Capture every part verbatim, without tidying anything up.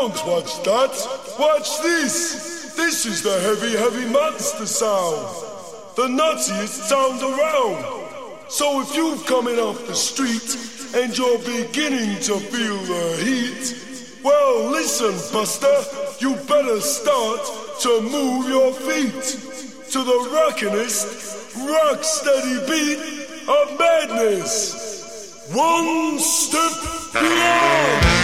Don't watch that. Watch this. This is the heavy, heavy monster sound. The nuttiest sound around. So if you're coming off the street and you're beginning to feel the heat, well, listen, Buster, you better start to move your feet to the rockinest, rock-steady beat of madness. One step beyond.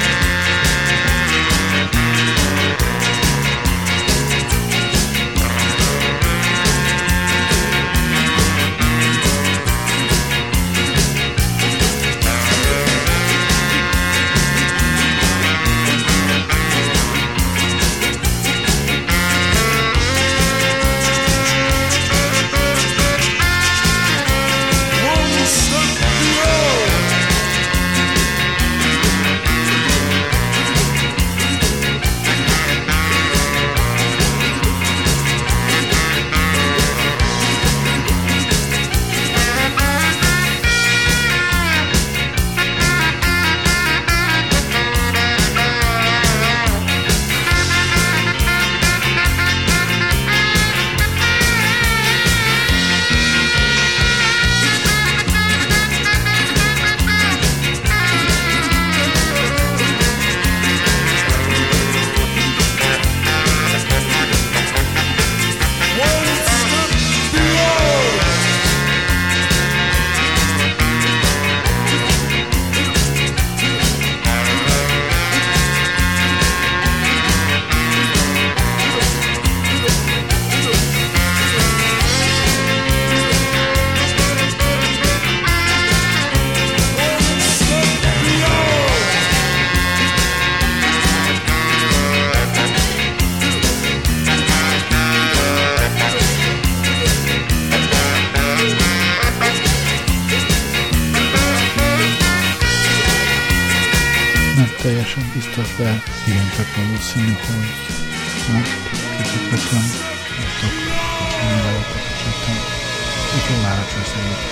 Teljesen biztos, de igencsak valószínű, hogy most kicsit kötöm, tudtok mindenletek a cseten, úgyhogy már a csőszerűt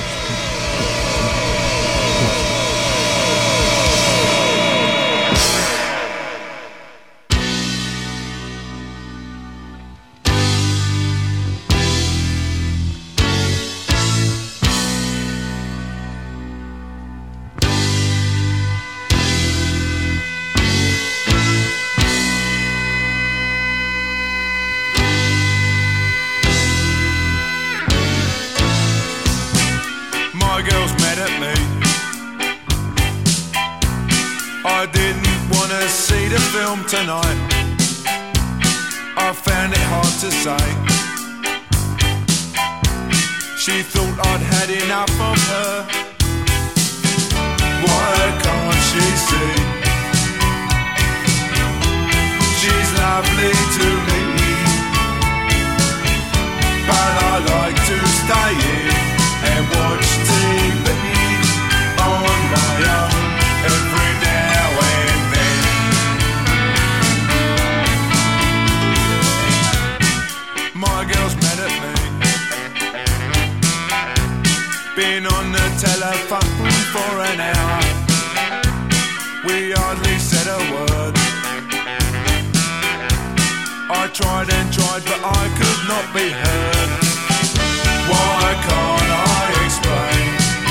tonight. I found it hard to say. She thought I'd had enough of her. Why can't she see? She's lovely to me, but I like to stay in and watch T V on my own every now and then. My girl's mad at me. Been on the telephone for an hour. We hardly said a word. I tried and tried, but I could not be heard. Why can't I explain?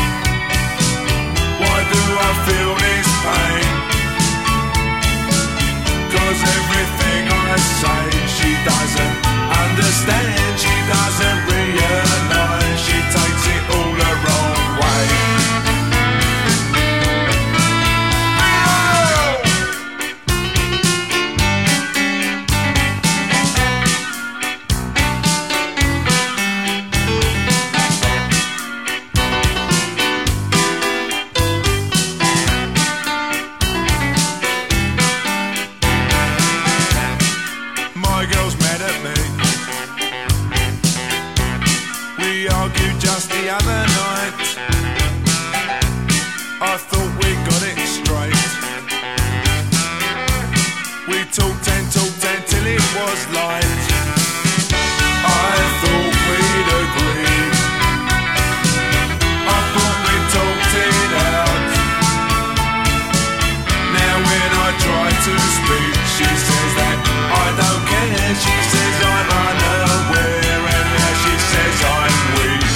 Why do I feel this pain? 'Cause everything I say she doesn't understand. She doesn't realize. She takes it all the wrong way. Just the other night, I thought we got it straight. We talked and talked until it was light. I thought we'd agreed. I thought we talked it out. Now when I try to speak, she says that I don't care. She says I'm unaware, and now she says I'm weak.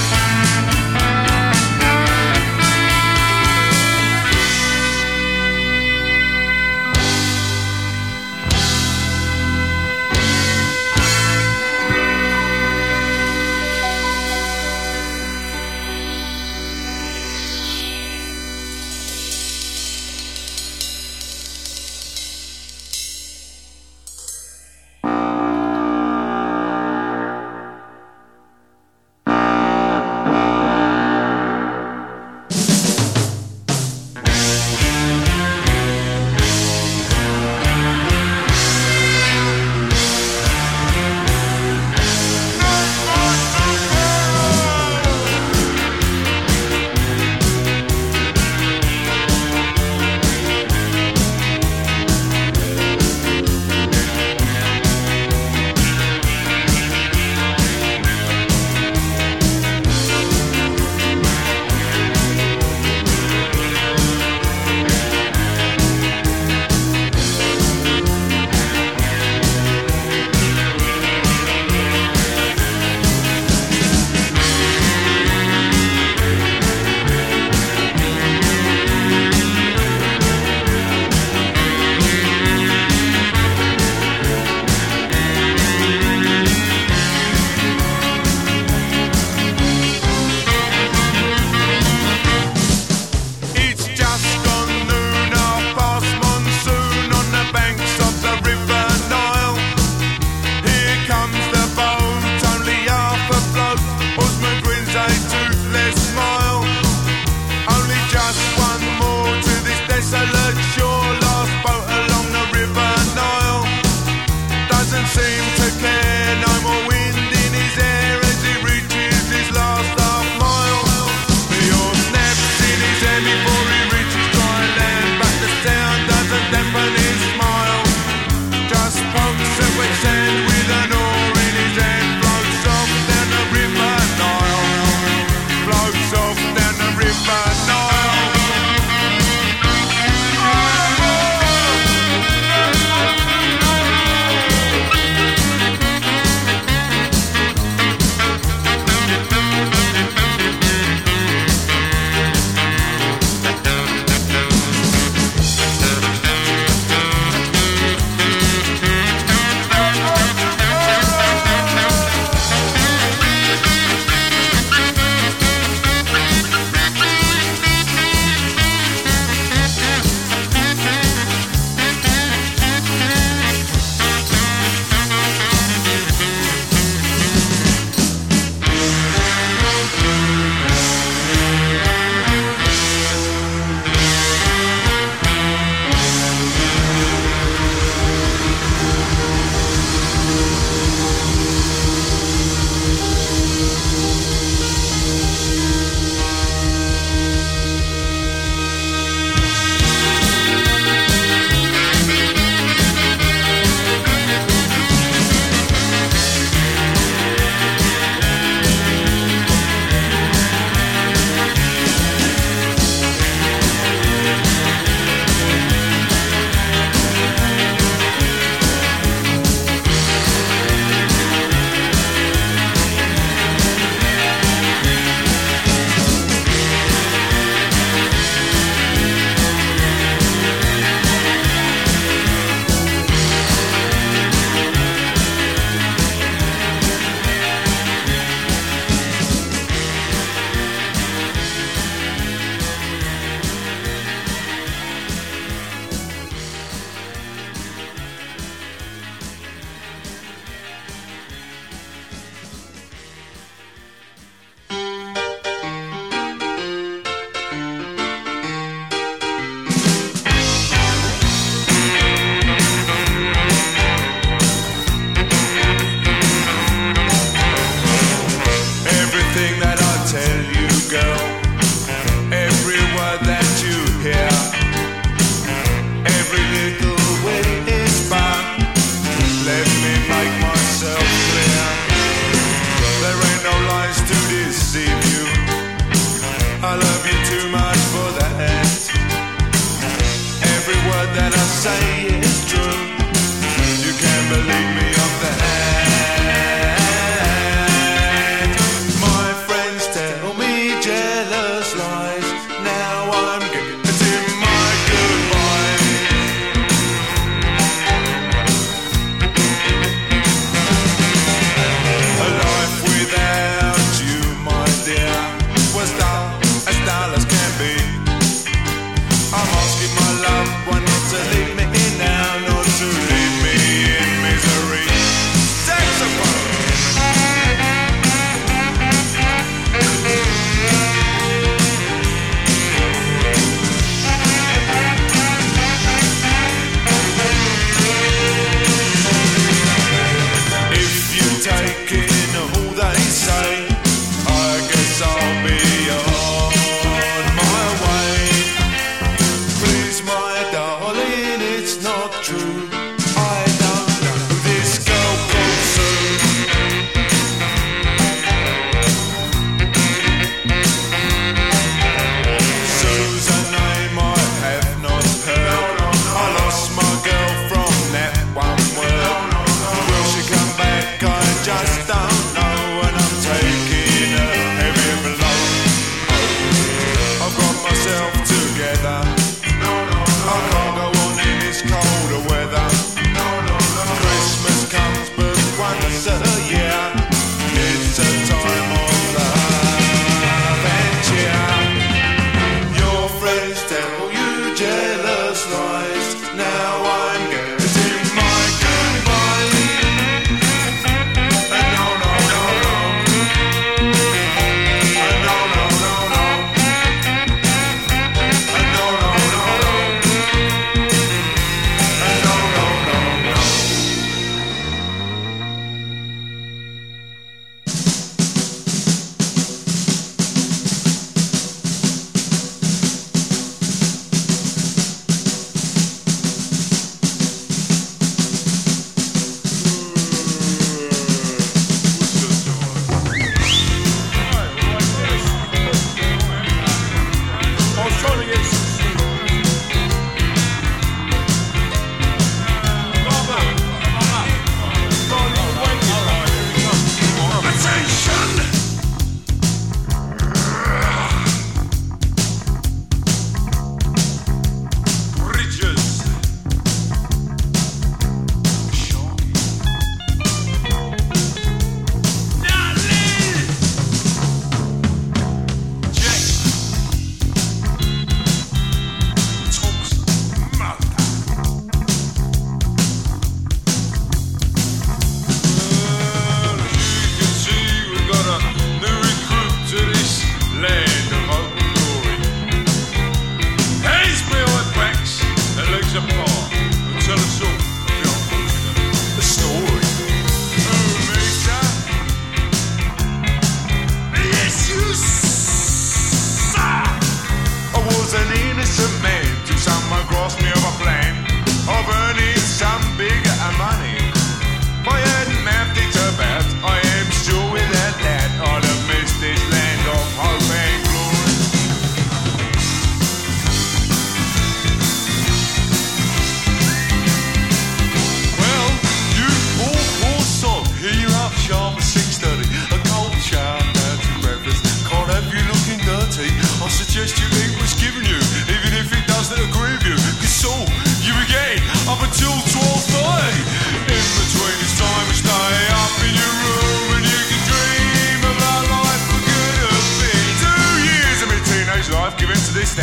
say is true.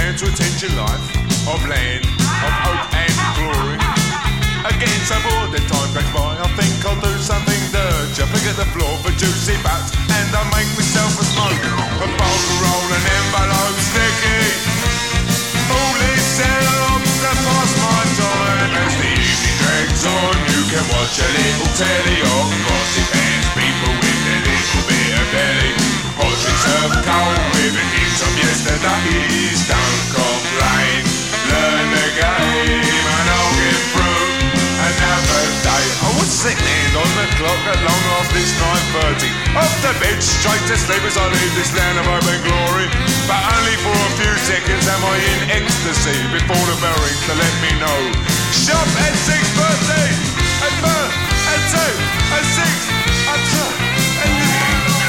man to a tension life of land, of hope and glory. Again, so bored that time goes by, I think I'll do something dirty. I pick at the floor for juicy butts, and I make myself a smoke. A bowl to roll an envelope sticky. All this helps to pass my time. As the evening drags on, you can watch a little telly or gossip pants. People with a little bit of belly. Portraits of cold with a hint of yesterday's. Don't complain, learn the game, and I'll get through another day. I was sitting hand on the clock at long last this nine thirty. Off the bed, straight to sleep as I leave this land of hope and glory. But only for a few seconds am I in ecstasy before the bell rings to let me know. Shop at six thirty, at four, at two, at six, at two, at three.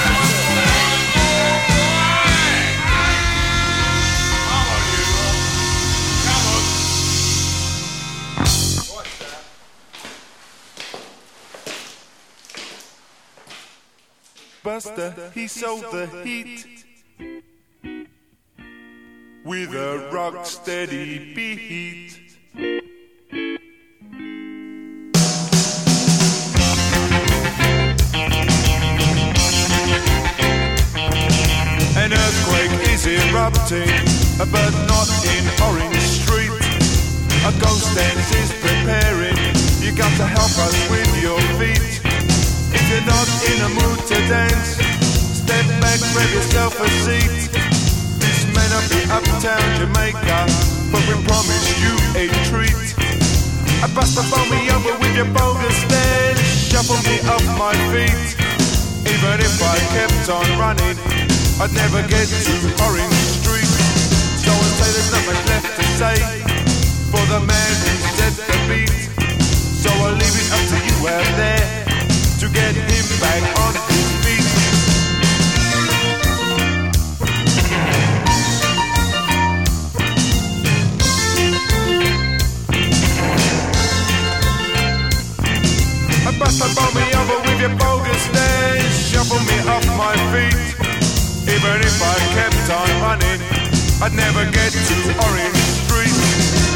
Buster, he sold the heat with a rock steady beat. An earthquake is erupting, but not in Orange Street. A ghost dance is preparing, you got to help us with your feet. If you're not in a mood to dance, step back, grab yourself a seat. This may not be uptown Jamaica, but we promise you a treat. I bust the phone me over with your bogus dance, shuffle me off my feet. Even if I kept on running, I'd never get to Orange Street. So I say there's nothing left to say for the man who set the beat. So I'll leave it up to you out there to get him back on his feet. I bust a bomb me over with your bogus dance, shuffle me off my feet. Even if I kept on running, I'd never get to Orange Street.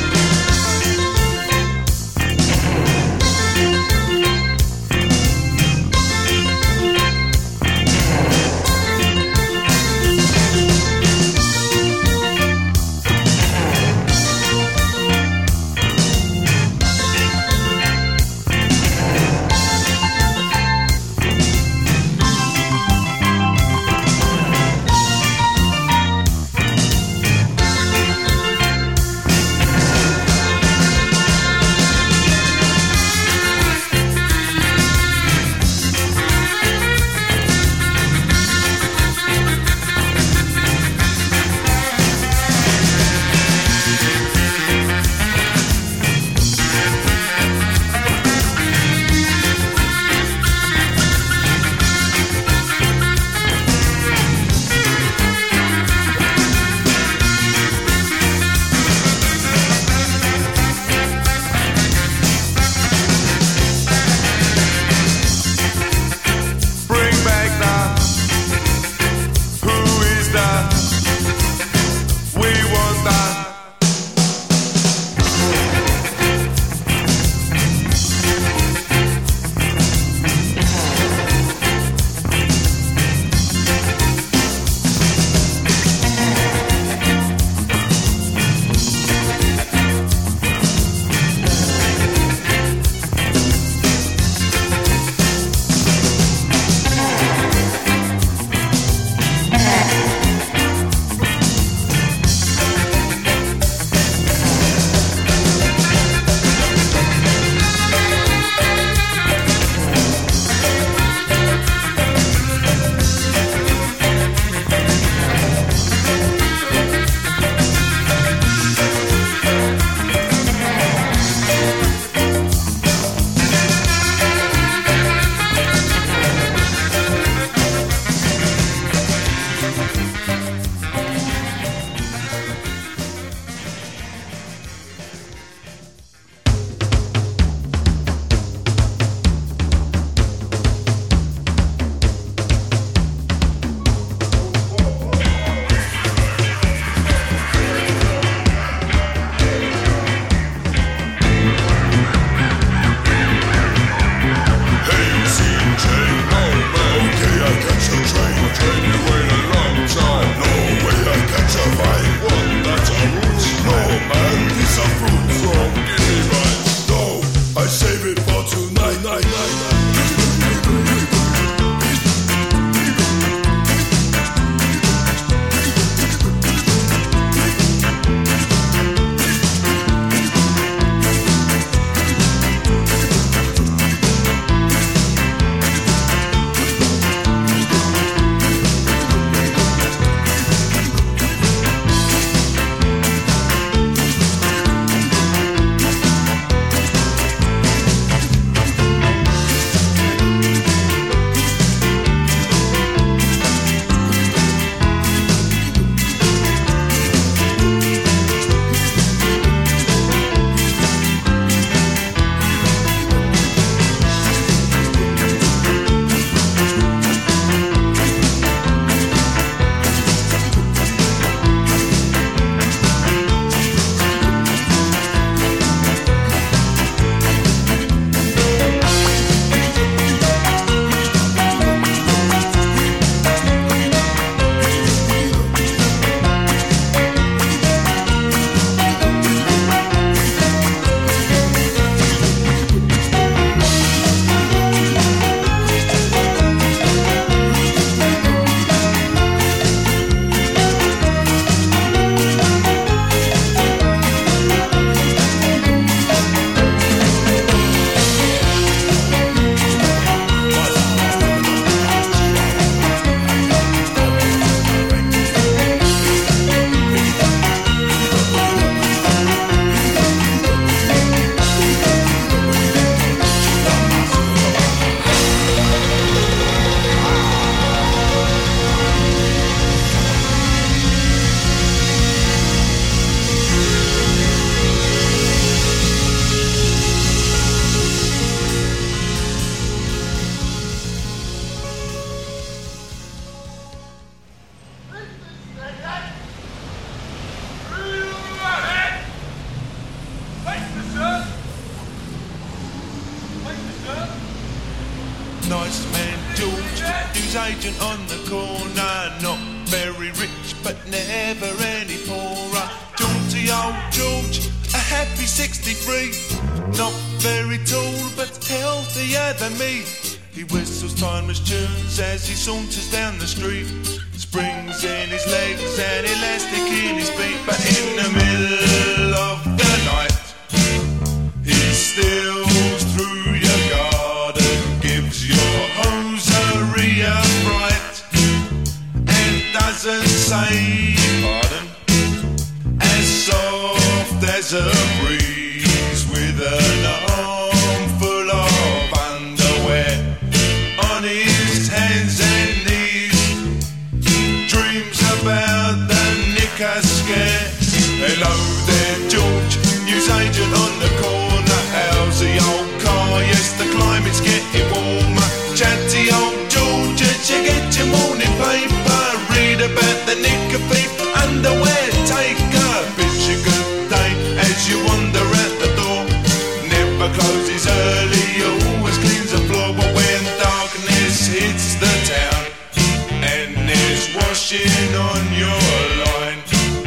Nice man George, newsagent on the corner, not very rich but never any poorer. Jaunty old George, a happy sixty-three, not very tall but healthier than me. He whistles timeless tunes as he saunters down the street, springs in his legs and elastic in his feet. But in the middle of the night, he steals through your garden, gives your hosiery a fright, and doesn't say pardon, as soft as a breeze, with an armful of underwear on his hands and knees, dreams about the knicker scare. Hello there George, newsagent on the corner, how's the old car? Yes, the climate's getting warmer. Chatty old George, as you get your morning paper, read about the knicker thief underwear taker. Bid you good day as you wander out the door, never closes early, always cleans the floor. But when darkness hits the town and there's washing on your line,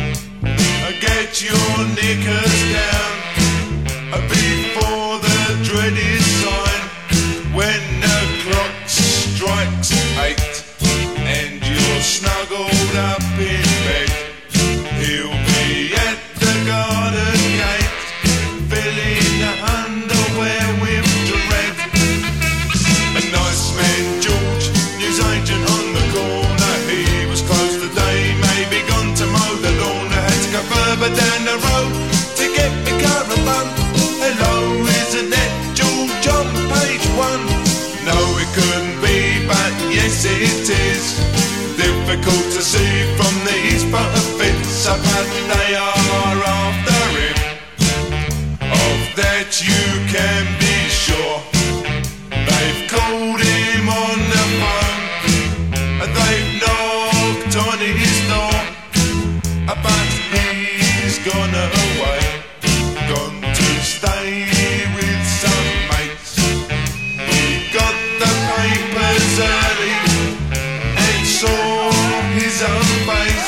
get your knickers down before the dreaded sign. When the clock strikes eight and you're snuggled up in bed, he'll be at the garden gate, filling the underwear with dread. A nice man George, newsagent on the corner, he was close today, maybe gone to mow the lawn. I had to go further down the road to get me caravan. Hello, isn't that George on page one? No, it couldn't be, but yes it is. Difficult to see from these photographs, but they are after him. Of that you can be sure. They've called him on the phone, they've knocked on his door, but he's gone away, gone to stay with some mates. He got the papers early and saw his own face.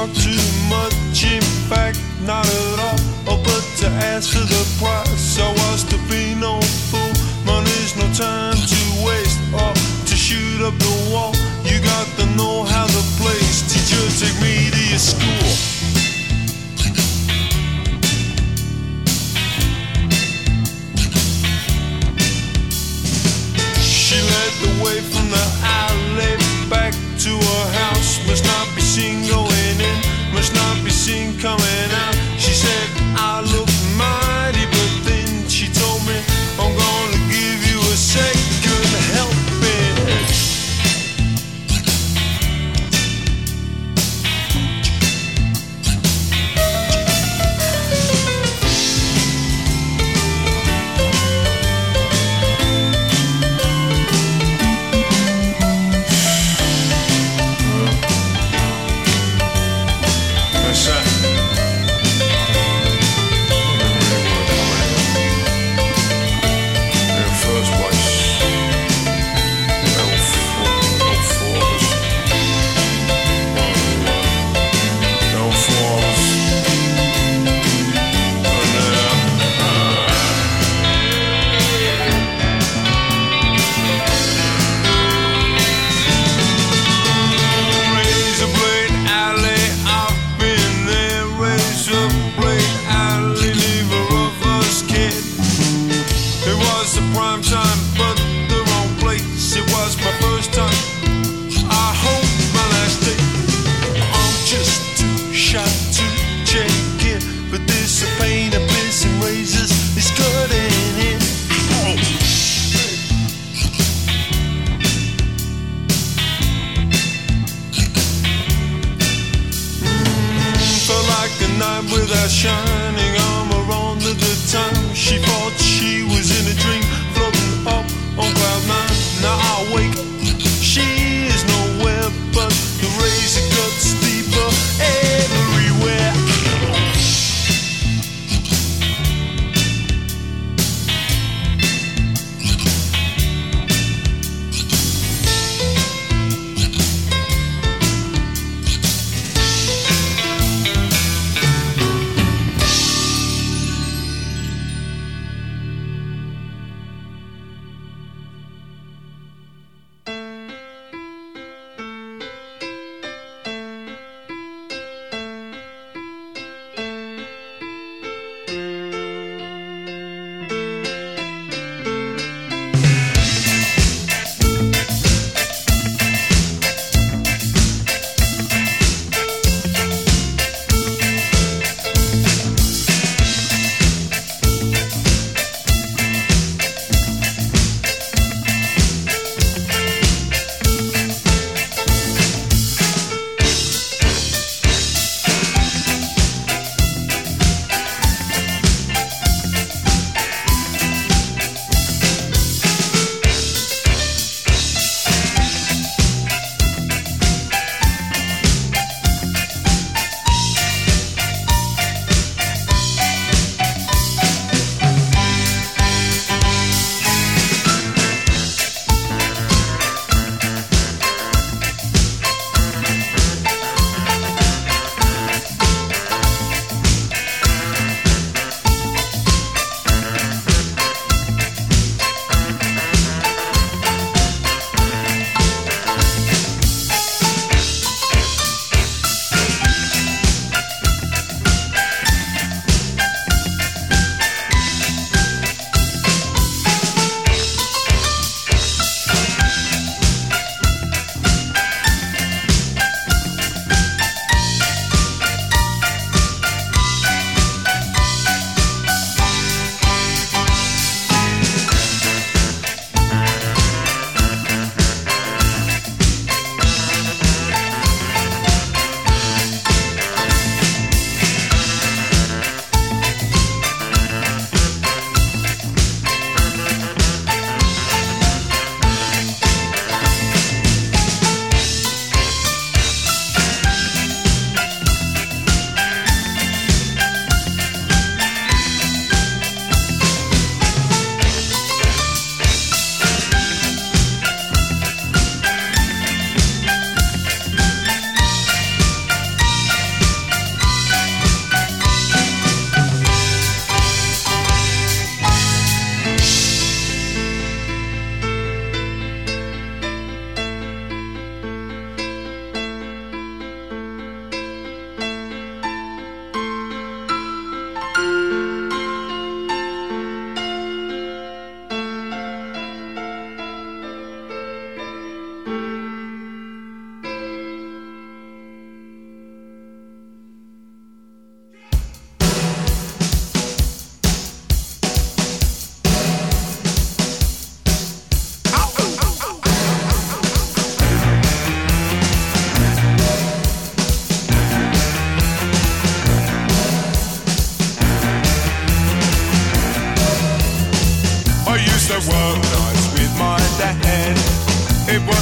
talk too much, in fact, not at all. Oh, but to ask for the price, so as to be no fool. Money's no time to waste, or to shoot up the wall. You got to know how the place. Teacher, take me to your school. She led the way from the alley back to her house. Must not be seen going in, must not be seen coming out. She said, I look mighty, but then she told me, I'm gonna give you a second helping. Shining armor on at the time. She thought she was in a dream, floating up on cloud nine. Now I wake, she is nowhere, but the razor cuts deeper everywhere.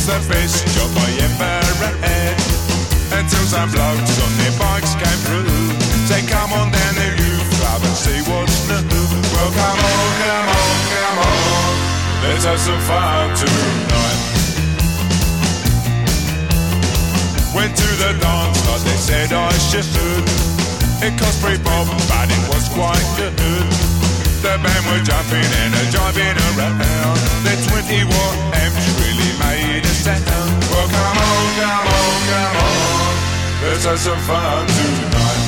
was the best job I ever had. Until some blokes on their bikes came through. Say, come on down to youth club and see what's new. Well, come on, come on, come on, let's have some fun tonight. Went to the dance like they said I should. It cost three bob, but it was quite good. The band were jumping and a jiving around. The twenty watt amps really made a sound. Well, come on, come on, come on, let's have some fun tonight.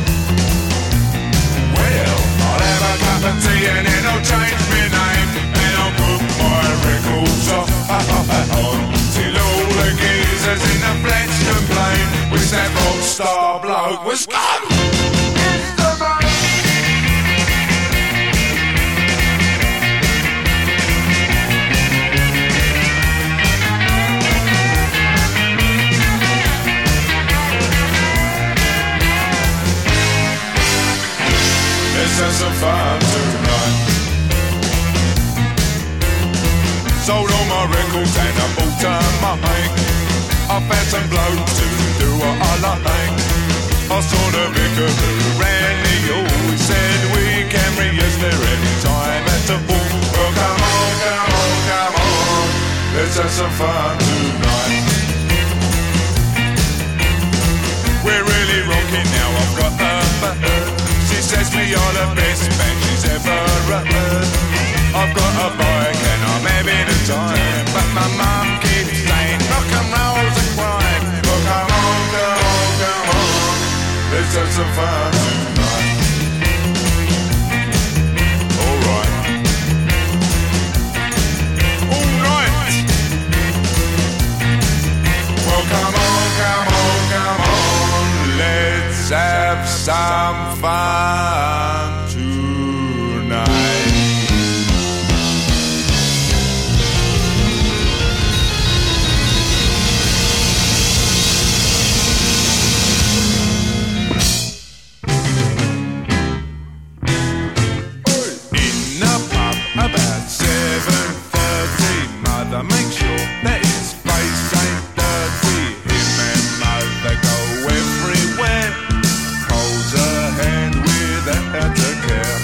Well, I'll have a cup of tea and then I'll change my name, and I'll put my records on, on till all the geezers in the flats complain. Wish that rock star bloke was gone. Let's have some fun tonight. Sold all my records and I bought a mic. I found some blokes to do what I like. I saw the vicar who ran the hall. He said we can register every time at the ball. Well, come on, come on, come on, let's have some fun tonight. We're really rocking now, I've got a bird. She says we are the best band she's ever heard. I've got a bike and I'm having a time, but my mum keeps saying rock and roll's a crime. Well, come on, come on, come on, let's have some fun tonight. Alright. Alright. Well, come on, come on, come on, let's have some fun tonight. In the pub about seven thirty, mother makes sure that his face ain't dirty. Him and mother go everywhere, holds her hand without a care.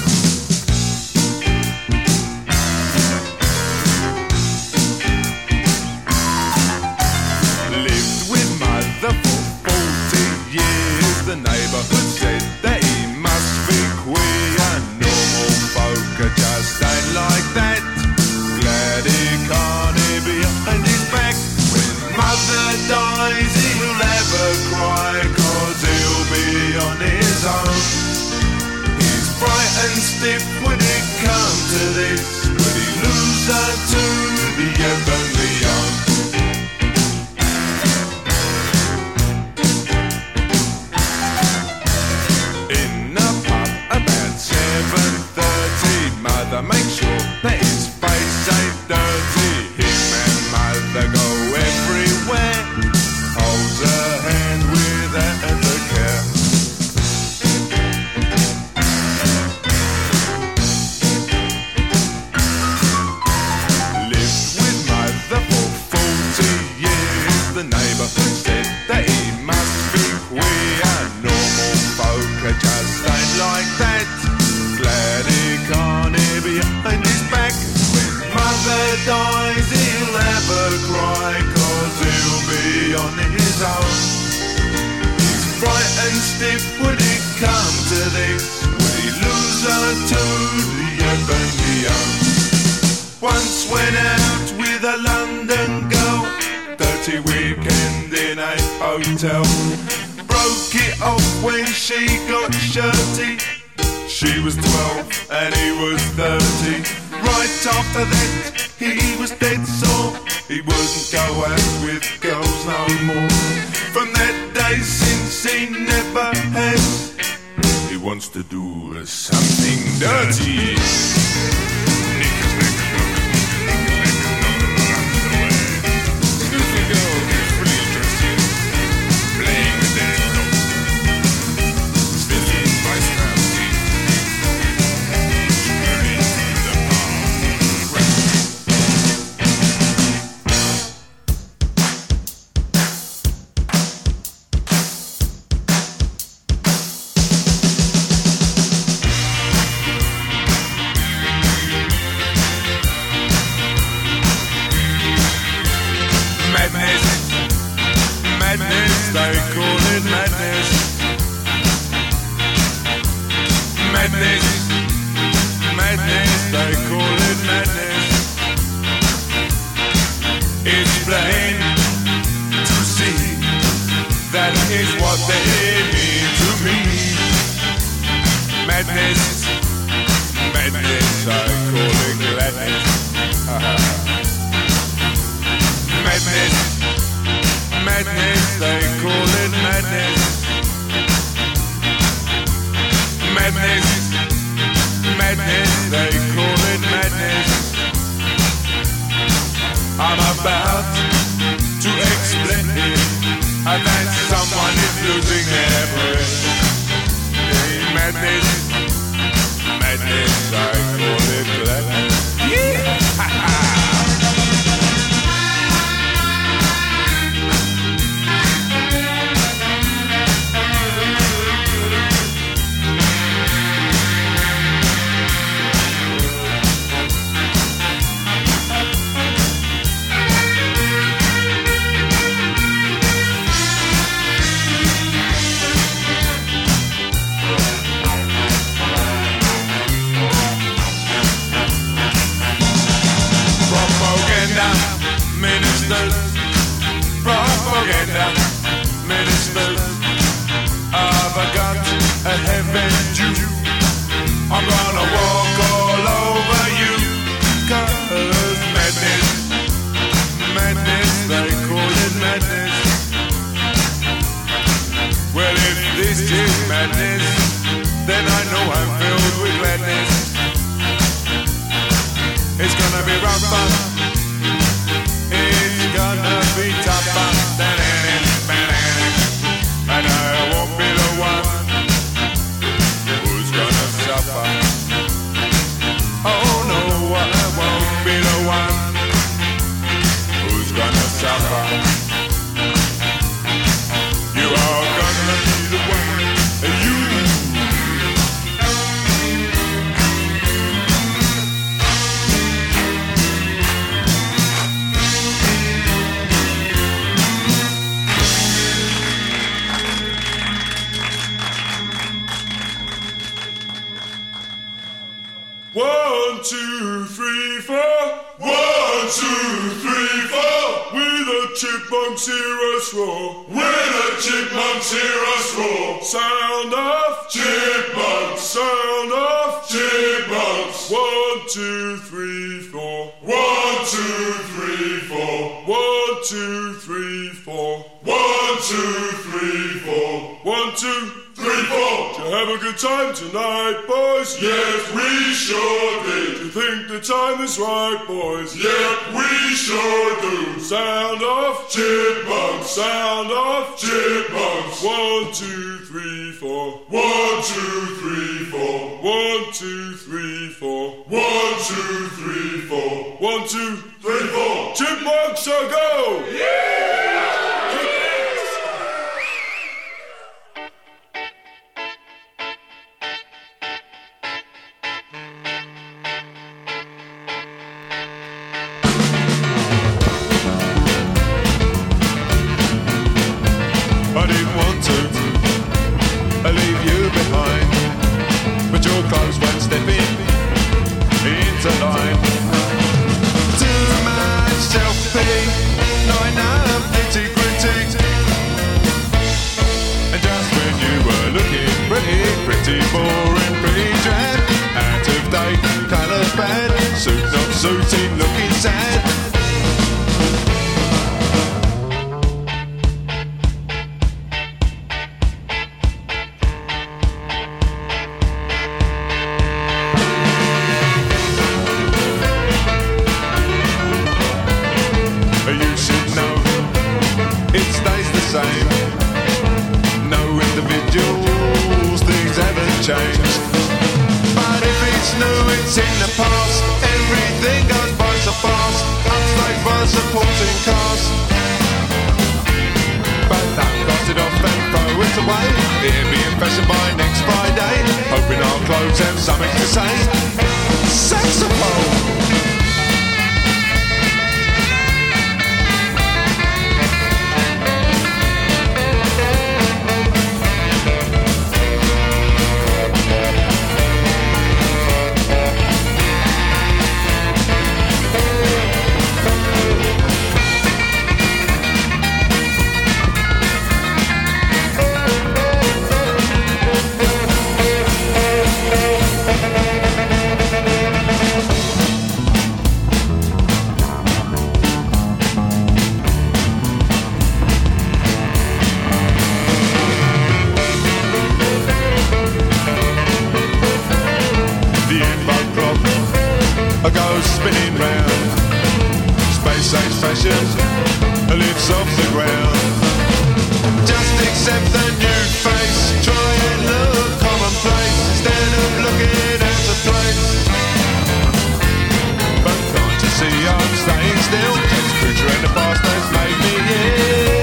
Lived with mother for forty years. The neighbourhood said that he must be queer. Normal folk are just ain't like that. Glad he can't hear behind his back. When mother dies he'll never cry, cause he'll be on his own. He's bright and stiff when it comes to this. Would he lose her to the heavenly young? In the pub about seven thirty, mother makes sure that his face ain't dirty. Him and mother go everywhere, holds her hand without a care. Lived with mother for forty years. The neighbourhood said that he must be queer. Normal folk are just ain't like that. Glad he can't hear behind his back. When mother dies he'll never cry, cause he'll be on his own. He's bright and stiff when it comes to this. Will he lose her to the heavenly young? Once went out with a London girl, dirty weekend in a hotel. Broke it off when she got shirty. She was twelve and he was thirty. Right after that he was dead sore. He wouldn't go out with girls no more. From that day since he never has. He wants to do something dirty. they call it madness. Madness, madness, they call it madness. It's plain to see, that is what they mean to me. Madness, madness, I call it gladness. Madness, madness, they call it madness. Madness, madness, they call it madness. I'm about to explain it, that someone is losing their breath. Hey, madness, madness, I call it gladness. Yeah! Propaganda ministers, I've got a heaven Jew. I'm gonna walk all over you, cause madness, madness, they call it madness. Well, if this is madness, then I know I'm filled with gladness. It's gonna be rougher, it's gonna be tougher than any man, and I won't be the one who's gonna suffer. Oh no, I won't be the one who's gonna suffer. You are gonna be the one, you. One, two, three, four. One, two, three, four. With the chipmunks hear us roar. With the chipmunks hear us roar. Sound off, chipmunks. Sound off, chipmunks. One, two, three, four. One, two, three, four. One, two, three, four. One, two, three, four. One, two, three, four. Did you have a good time tonight, boys? Yes, we sure did. Do you think the time is right, boys? Yep, we sure do. Sound off, chipmunks. Sound off, chipmunks. One, two, three, four. One, two, three, four. One, two, three, four. One, two, three, four. One, two, three, four. Chipmunks, a go! Yeah! I didn't want to leave you behind, but your clothes won't step in into line. Too much self-pity, not enough nitty-gritty. And just when you were looking pretty, pretty boring, pretty drab, out of date, colours bad, suit not suiting, looking sad. No individuals, things haven't changed. But if it's new, it's in the past. Everything goes by so fast. Upstage for the supporting cast. But that cast it off and throw it away. It'll be in fashion by next Friday. Hoping our clothes have something to say. Saxophone. new face. Try and look commonplace instead of looking out of place. But can't you see I'm staying still? Just future in the past has made me ill.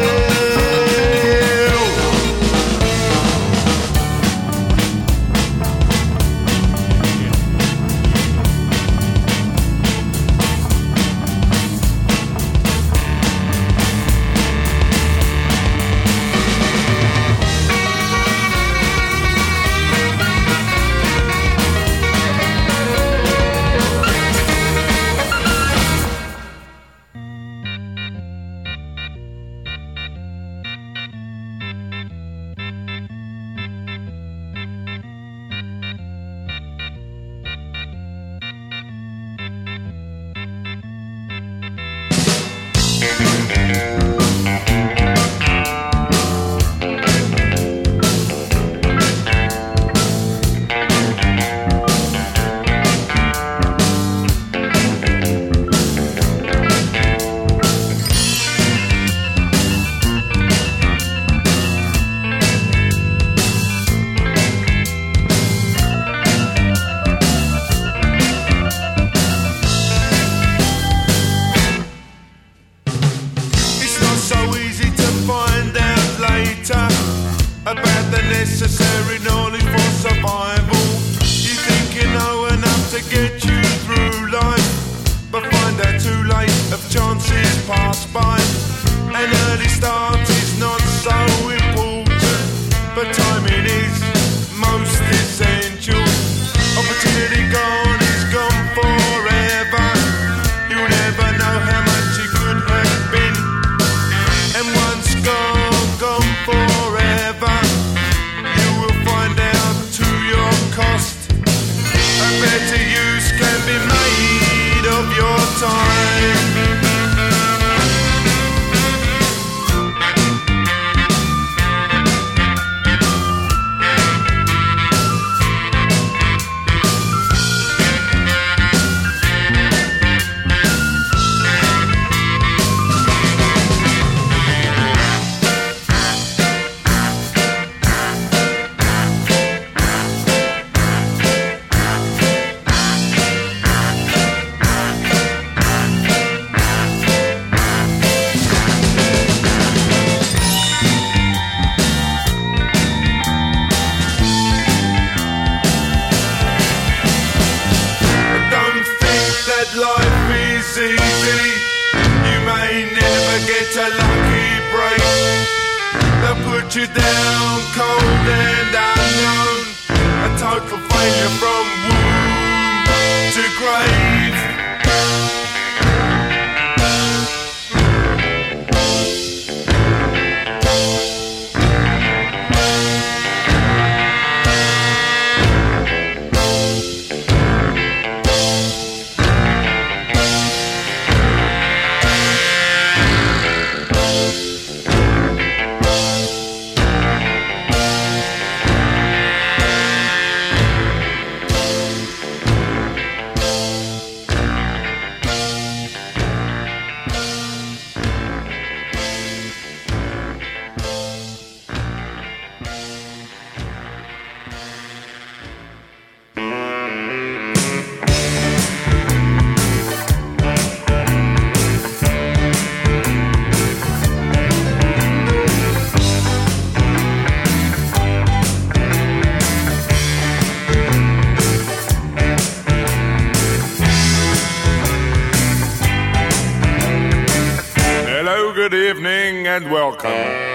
Good evening and welcome.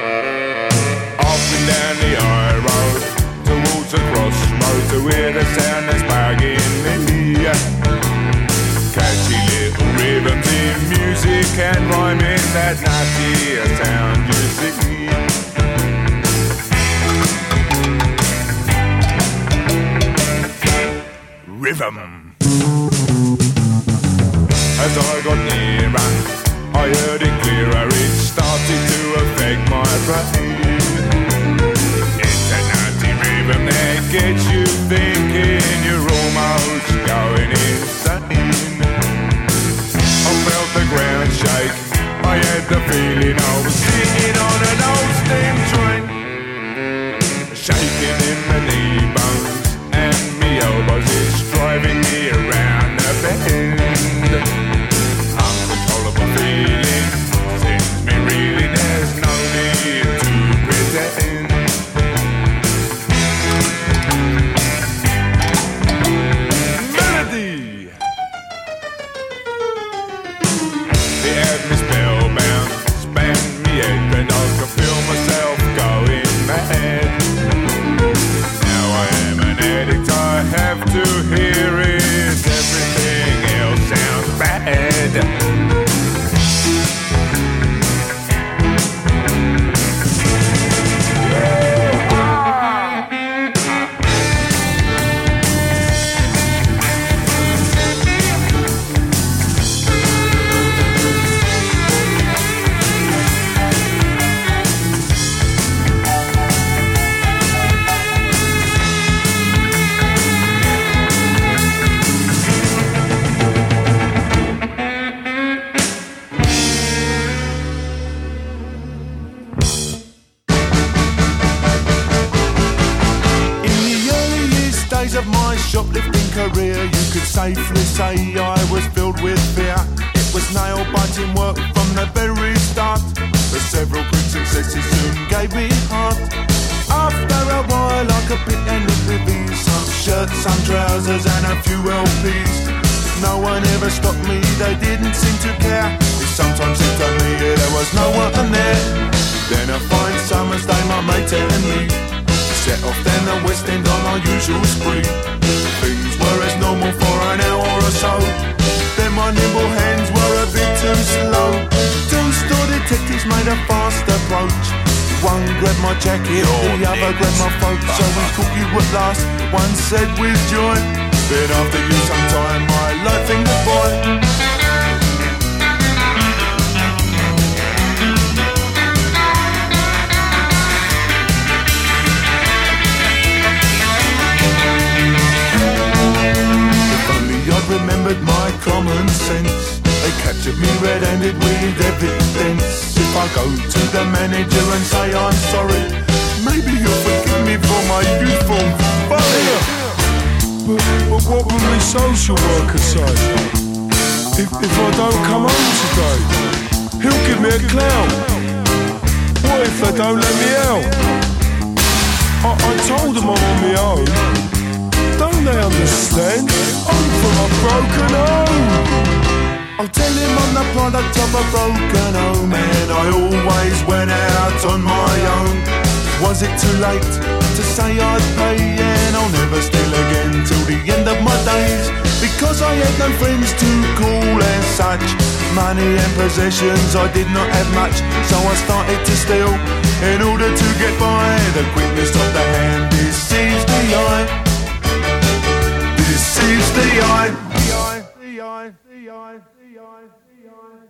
Up and down the high road towards the crossroads to hear the sound that's bugging me. Catchy little rhythms in music and rhyme in that nasty sound you see. Rhythm. As I got nearer, I heard it clearer, it started to affect my brain. It's a nasty rhythm that gets you thinking, you're almost going insane. I felt the ground shake, I had the feeling I was sitting on an old steam train. shaking in my knee bones and me elbows is driving me around the bend. Uncontrollable feeling sends me reeling, there's no need to pretend. Melody! It had me spellbound, span me head, and I could feel myself going mad. Now I am an addict, I have to hear it. Everything else sounds bad. Of my shoplifting career, you could safely say I was filled with fear. It was nail-biting work from the very start, but several quick successes soon gave me heart. After a while I could pick and review some shirts, some trousers and a few L Ps. No one ever stopped me, they didn't seem to care. It sometimes seemed to me there was no one there. Then a fine summer's day my mate and me set off down the West End on our usual spree. Things were as normal for an hour or so. Then my nimble hands were a bit too slow. Two store detectives made a fast approach. One grabbed my jacket, the other grabbed my throat. So we caught you at last, one said with joy. Then after you some time, my life fingered boy. Remembered my common sense. They captured me red-handed with evidence. If I go to the manager and say I'm sorry, maybe you'll forgive me for my youthful folly. But, but what will my social worker say? If, if I don't come home today, he'll give me a clown. What if they don't let me out? I, I told them I'm on my own. Don't they understand? I'm from a broken home. I'll tell him I'm the product of a broken home, and I always went out on my own. Was it too late to say I'd pay? And I'll never steal again till the end of my days, because I had no friends to call as such. Money and possessions, I did not have much, so I started to steal in order to get by. The quickness of the hand deceives the eye. Deceives the eye. The eye, the eye, the eye, the eye, the eye.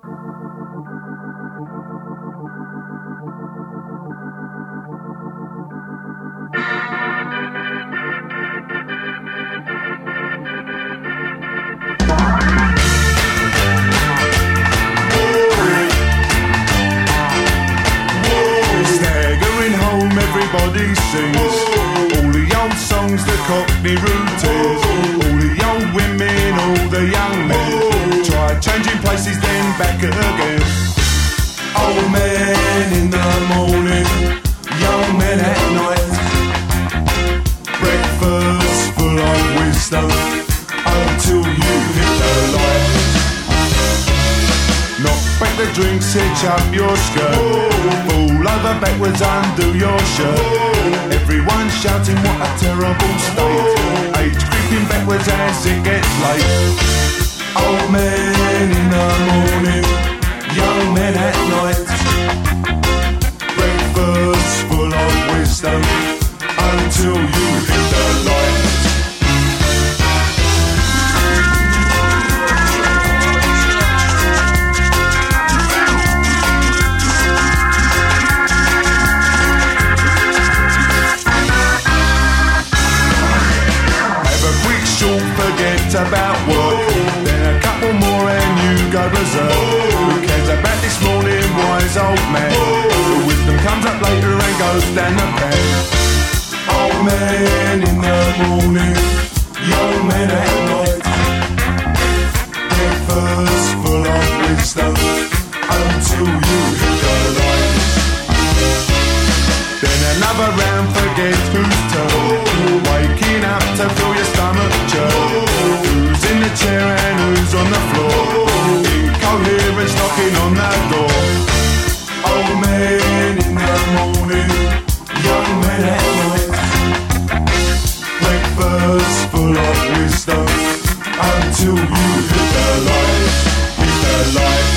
Staggering home, everybody sings. Whoa. All the old songs, the Cockney routines. All the old women, all the young men. Whoa. Try changing places, then back again. Old men in the morning, young men at night. Breakfast full of wisdom until you hit the light. Knock back the drinks, hitch up your skirt. Whoa. Fall over backwards, undo your shirt. Whoa. Everyone shouting what a terrible state. Whoa. Age creeping backwards as it gets late. Old men in the morning, young men at night. Breakfast full of wisdom until you hit the light. About work, whoa. Then a couple more and you go berserk. Who cares about this morning, wise old man? Whoa. The wisdom comes up later and goes down the pan. Old men in the morning, young men at night. Breakfast full of wisdom until you hit the light. Then another round, forget who's turn. Waking up to feel your stomach churn. Who's in the chair and who's on the floor? Incoherence knocking on the door. Old men in the morning, young men at night. Breakfast full of wisdom until you hit the light, hit the light.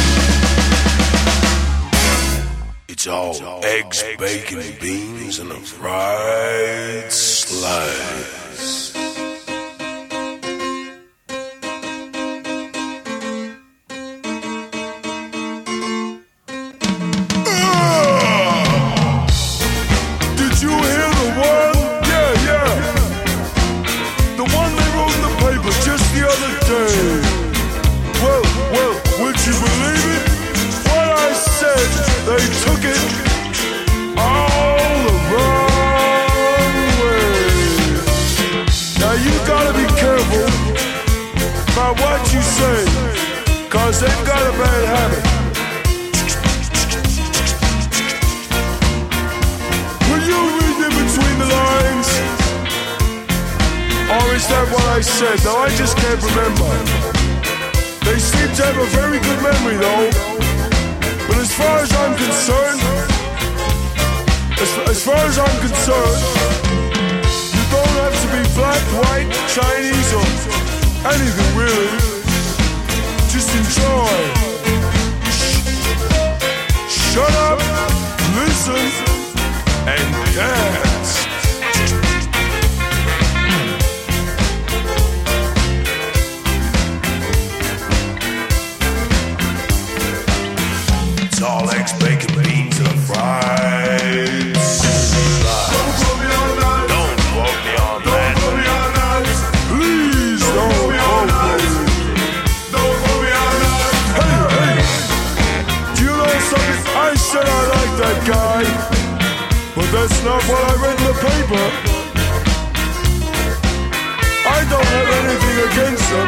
It's all eggs, bacon, beans, and a fried slice. Did you hear the one? Yeah, yeah. The one they wrote in the paper just the other day. Well, well, would you believe it? What I said, they took it all the wrong way. Now you gotta be careful about what you say, cause they've got a bad habit. Will you read in between the lines? Or is that what I said? No, I just can't remember. They seem to have a very good memory though. But as far as I'm concerned, as, as far as I'm concerned, you don't have to be black, white, Chinese, or anything really. Just enjoy. Sh- shut up, listen, and dance. It's all eggs, bacon, beans, and a fried slice. Don't quote me on that. Don't quote me on Don't that. quote me on that. Please don't quote me on that. Don't quote me on that. Hey, hey. Do you know something? I said I like that guy, but that's not what I read in the paper. I don't have anything against them.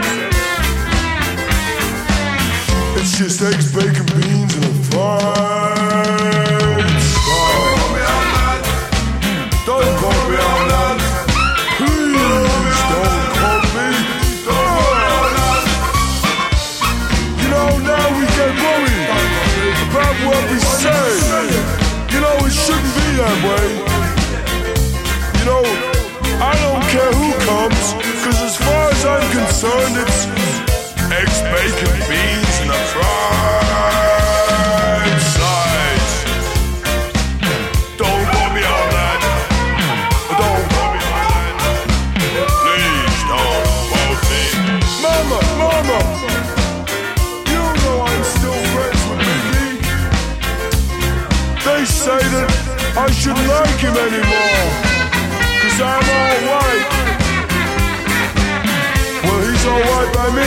It's just eggs, bacon, beans, and a fried slice. Don't quote me on that. Please don't quote me. You know, now we get worried about what we say. You know, it shouldn't be that way. You know, I don't care who comes, cause as far as I'm concerned, it's eggs, bacon, beans, and a fried slice. Don't quote me on that. Don't quote me on that. Please don't quote me. Mama, mama, you know I'm still friends with Mickey. They say that I shouldn't like him anymore, cause I'm all white. Well, he's all white by me.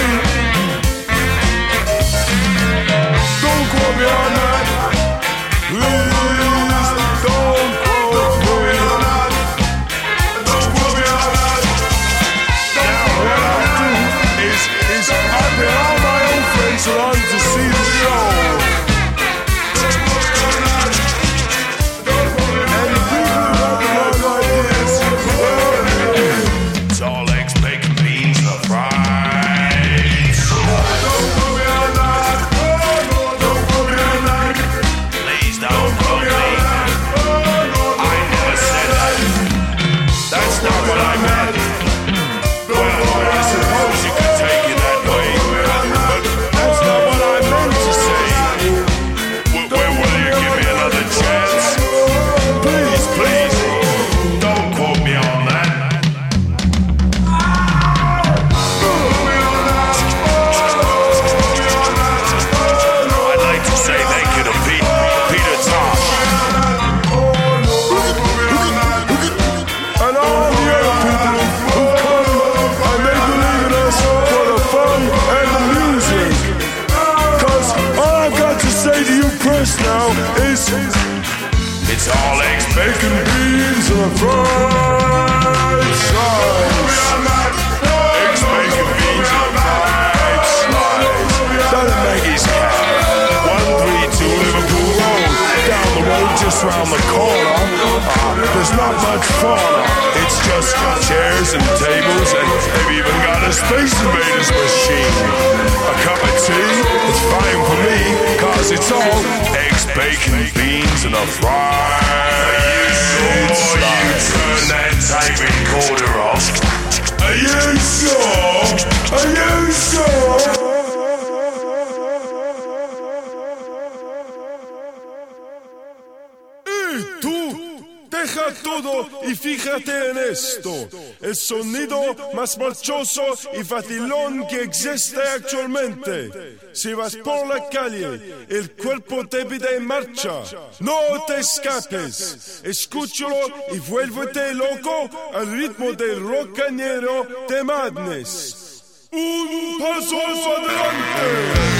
Don't quote me on that. Please don't quote me on that. Don't quote me on that. Now what I'll do is, is I'll bring all my own friends along to see the show. And the people who have the wrong ideas, well, It's all eggs, bacon, beans, and a fried slice. don't quote me on that. Don't quote me on that. Please don't quote me. I never said that. That's not what I meant. Well, I suppose you could take it that way, but that's not what I meant to say. W- Well, will you give me another chance? Please, please, don't quote me on that. I'd like to say thank you to Pete, Peter Tosh. And all the other people who come and they believe in us for the fun and the music. Cause all I've got to say to you Chris now is It's all eggs, bacon, bacon, beans, and a fried there's not much fauna. It's just chairs and tables, and they've even got a Space Invaders machine. A cup of tea, it's fine for me, cause it's all eggs, bacon, beans, and a fried Before you turn that tape recorder off. Are you sure? Are you sure? ¡Hey, tú! Deja todo y fíjate en esto. El sonido más marchoso y vacilón que existe actualmente. Si vas por la calle, el cuerpo te pide marcha. No te escapes. Escúchalo y vuélvete loco al ritmo del rockañero de Madness. Un paso adelante.